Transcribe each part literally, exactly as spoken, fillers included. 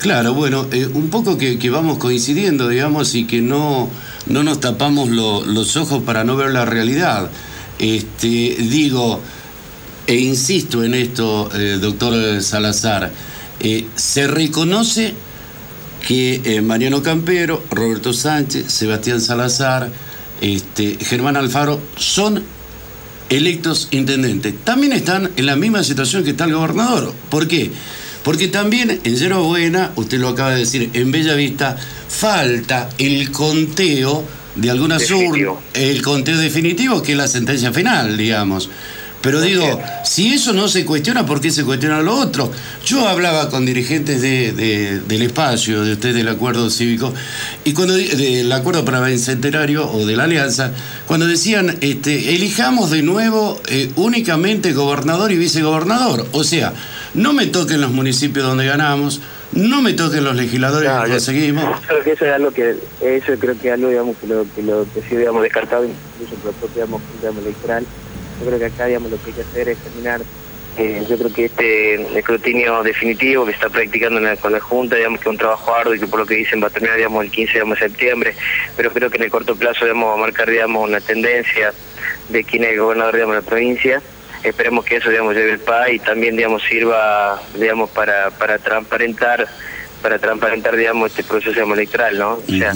Claro, bueno, eh, un poco que, que vamos coincidiendo, digamos, y que no, no nos tapamos lo, los ojos para no ver la realidad. Este, digo, e insisto en esto, eh, doctor Salazar, eh, se reconoce que eh, Mariano Campero, Roberto Sánchez, Sebastián Salazar, este, Germán Alfaro son electos intendentes. También están en la misma situación que está el gobernador. ¿Por qué? Porque también en Yerba Buena, usted lo acaba de decir, en Bella Vista, falta el conteo de algunas urnas, el conteo definitivo, que es la sentencia final, digamos. Pero digo, si eso no se cuestiona, ¿por qué se cuestiona lo otro? Yo hablaba con dirigentes de, de, del espacio, de ustedes del acuerdo cívico, y cuando del acuerdo para el bicentenario o de la alianza, cuando decían, este, elijamos de nuevo eh, únicamente gobernador y vicegobernador. O sea, no me toquen los municipios donde ganamos, no me toquen los legisladores no, que conseguimos. Creo que eso es algo que, eso creo que es algo, digamos, que lo que, lo que sí, digamos, descartado incluso por la propia, digamos, digamos, electoral. Yo creo que acá, digamos, lo que hay que hacer es terminar, eh, yo creo que este escrutinio definitivo que se está practicando en la, con la Junta, digamos, que es un trabajo arduo y que por lo que dicen va a terminar, digamos, el quince digamos, de septiembre, pero creo que en el corto plazo, digamos, va a marcar, digamos, una tendencia de quién es el gobernador, digamos, de la provincia. Esperemos que eso, digamos, lleve el P A y también, digamos, sirva, digamos, para, para transparentar para transparentar, digamos, este proceso, digamos, electoral, ¿no? O sea,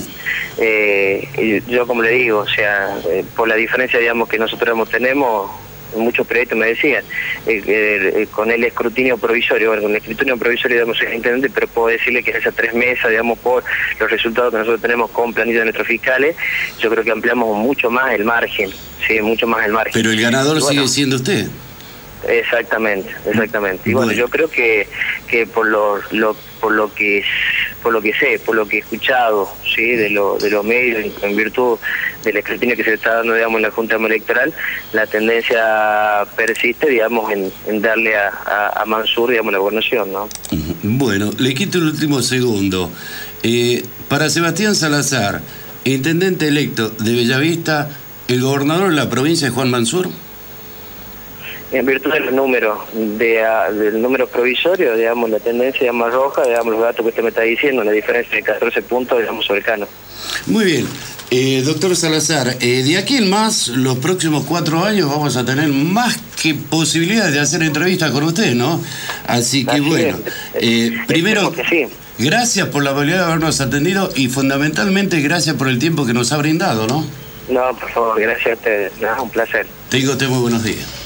eh, yo como le digo, o sea, eh, por la diferencia, digamos, que nosotros digamos, tenemos, muchos periodistas me decían, eh, eh, con el escrutinio provisorio, bueno, con el escrutinio provisorio, digamos, soy intendente, pero puedo decirle que en esas tres mesas, digamos, por los resultados que nosotros tenemos con planilla de nuestros fiscales, yo creo que ampliamos mucho más el margen, sí, mucho más el margen. Pero el ganador bueno, sigue siendo usted. Exactamente, exactamente. Y bueno, bueno, yo creo que que por lo, lo por lo que por lo que sé, por lo que he escuchado, sí, de lo de los medios en, en virtud del escrutinio que se está dando, digamos, en la Junta Electoral, la tendencia persiste, digamos, en, en darle a, a, a Mansur, digamos, la gobernación, ¿no? Bueno, le quito el último segundo. Eh, para Sebastián Salazar, intendente electo de Bellavista, ¿el gobernador de la provincia es Juan Mansur? En virtud del número, de, uh, del número provisorio, digamos, la tendencia, digamos, roja, digamos, los datos que usted me está diciendo, la diferencia de catorce puntos, digamos, sobre Cano. Muy bien. Eh, doctor Salazar, eh, de aquí en más, los próximos cuatro años vamos a tener más que posibilidades de hacer entrevistas con usted, ¿no? Así que, Así bueno, eh, primero, sí. Gracias por la habilidad de habernos atendido y fundamentalmente gracias por el tiempo que nos ha brindado, ¿no? No, por favor, gracias a ustedes. No, un placer. Tengo usted muy buenos días.